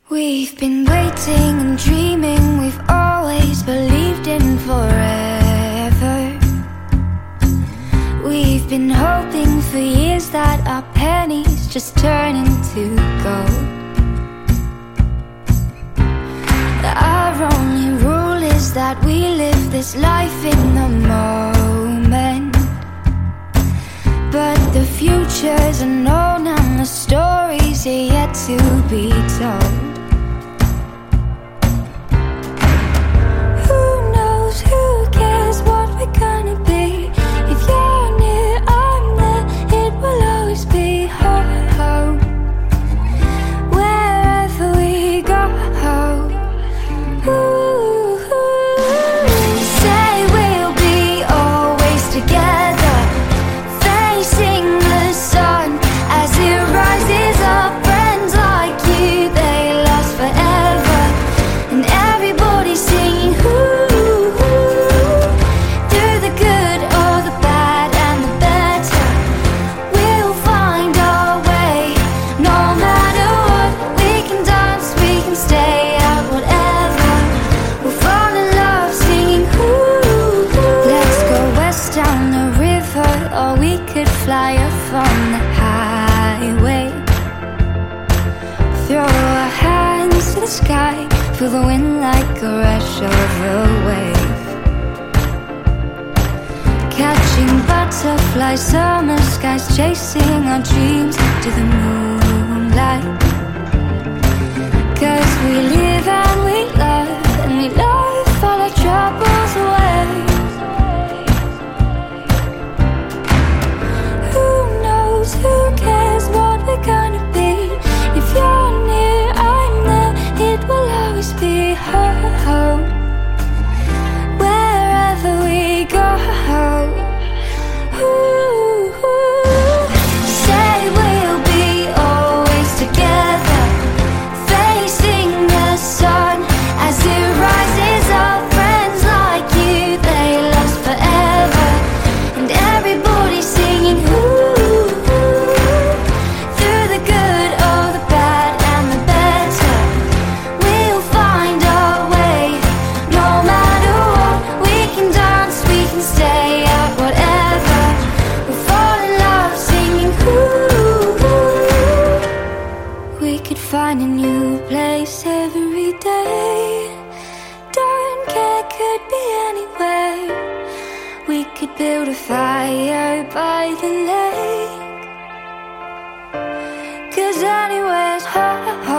We've been waiting and dreaming, we've always believed in forever. We've been hoping for years that our pennies just turn into gold. Our only rule is that we live this life in the moment. But the future's unknown and the stories are yet to be told. Fly off on the highway, throw our hands to the sky, feel the wind like a rush of a wave. Catching butterflies, summer skies, chasing our dreams to the moonlight. 'Cause we live and we love, and we love all our troubles away. Who cares what we're gonna be? If you're near, I'm there, it will always be home. Wherever we go, say we'll be always together, facing the sun as it rises up. Friends like you, they last forever, and everybody's singing find a new place every day. Don't care, could be anywhere. We could build a fire by the lake, 'cause anywhere's home.